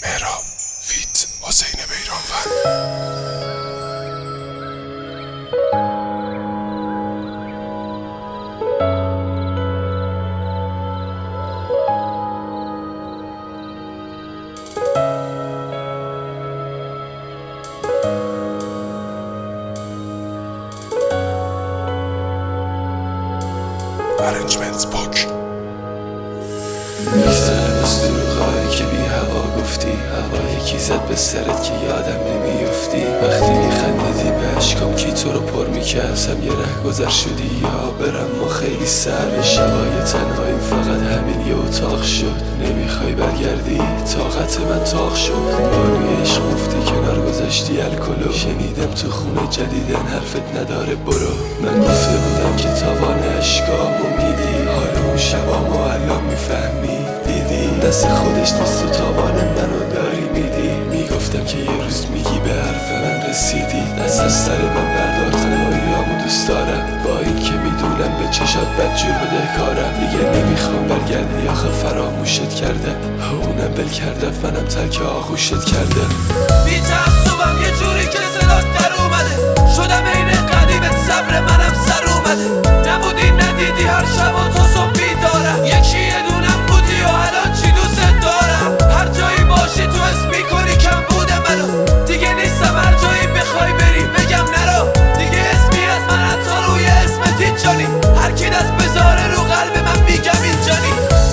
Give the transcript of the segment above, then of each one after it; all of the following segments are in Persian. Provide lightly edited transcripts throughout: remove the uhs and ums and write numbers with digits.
مهراب فیت حسین بیرانوند. Arrangements book. میگذرم از دروغایی که بی هوا گفتی، هوا یکی زد به سرت که یادم نمیافتی. وقتی میخندیدی به عشقام کی تو رو پر میکردم، یه ره گذر شدی یا برم ما خیلی سر. شبای تنهایی فقط همین یه اتاق شد، نمیخوای برگردی طاقت من تاق شد. با روی عشق مفتی کنار گذاشتی الکلو، شنیدم تو خونه جدیدن حرفت نداره برو. من گفته بودم که تاوان عشقامو میدی، حالا اون شبامو الان میفهمی دیدی دست خودش نیست و تاوان منو داری میدی. میگفتم که یه روز میگی به حرف من رسیدی، دست از سر من بردار تنهاییامو دوست دارم. با این که میدونم به چشات بدجور بدهکارم، دیگه نمیخوام برگردی آخه فراموشت کردم. اونم ول کردم منم ترک آغوشت کردم. بی تعصبم یه جوری که صدات در اومده، شدم عین قدیمت صبر منم سر اومده. نبودی ندیدی هر شب و تا صبح بیدارم، یکی یه دونم بودی و الان چی دوست دارم. هر جایی باشی تو اسم میکنی کم بوده منو، دیگه نیستم هر جایی بخوای بری بگم نرو. دیگه اسمی از من حتی روی اسمت اینجانی، هر کی دست بذاره رو قلب من میگم اینجانی.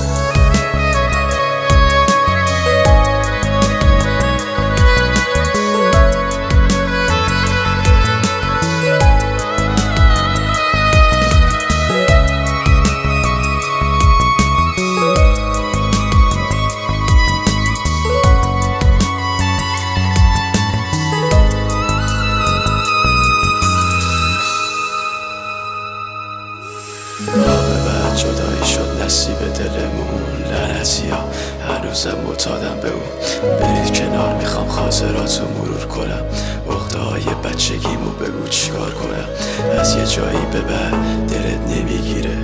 بعد جدایی شد نصیب دلمون، لعنتی ها هنوزم معتادم به اون. برید کنار میخوام خاطراتو مرور کنم، عقده های بچگیمو بگو چیکار کنم. از یه جایی به بعد دلت نمیگیره،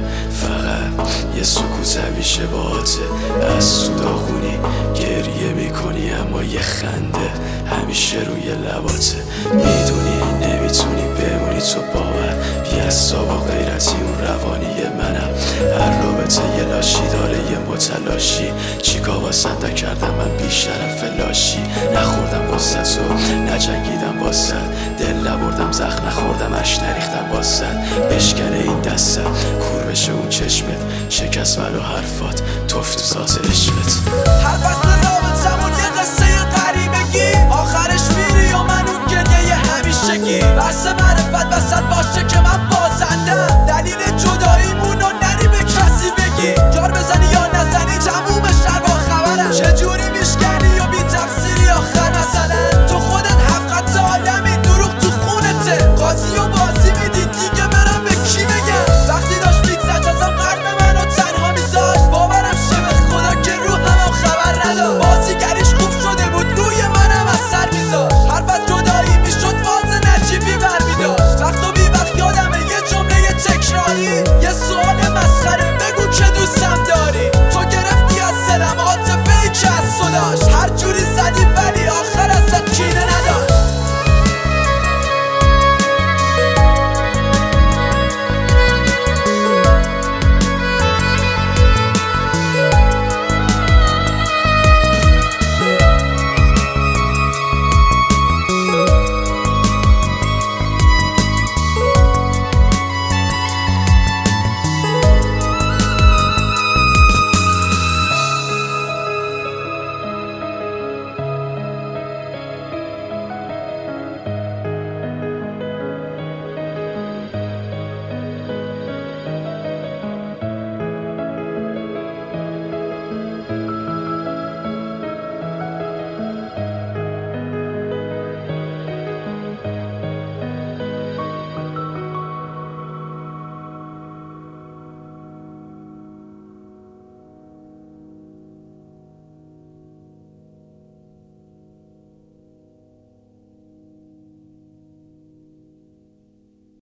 فقط یه سکوت همیشه باهاته. از سوداغونی گریه میکنی اما یه خنده همیشه روی لباته. میدونی نمیتونی بمونی تو باور، بی‌عصاب و غیرتی اون روانی منم. هر رابطه یه لاشی داره یه متلاشی، چیکار واسد نکردم من بیشرف لاشی. نخوردم واسد و نجنگیدم واسد، دل نبردم زخم نخوردم اش نریختم واسد. بشکنه این دستم کور بشه اون چشمت، شکست منو حرفات توف تو ذات عشقت. هر فصل رابطمون یه قصه غریبگی، آخرش میری و من اون گریه همیشگی. بس معرفت وسط باشه که من بازندم، دلیل جداییمون رو نری به کسی بگی. جار بزنی یا نزنی تموم شب با خبرم، چجوری میشکنی و بی تفسیری آخر مثلا. تو خودت هفت خط آدمی دروغ تو خونته، قاضی و بازی میدی دیگه برم به کی بگم. وقتی داشت میگذد ازم قلب منو تنها میذاشت، باورم شه به خدا که رو همم خبر نداشت. بازیگریش خوب شده بود روی منم اثر میذاشت، حرفت جدایی میشد باز نجیبی برمیداشت. وقت و بی وقت یادمه یه جمله تکراری، یه سوال مسخره بگو که دوستم داری. تو گرفتی از دلم عاطفه‌ای که از تو داشت، هر جوری زدی ولی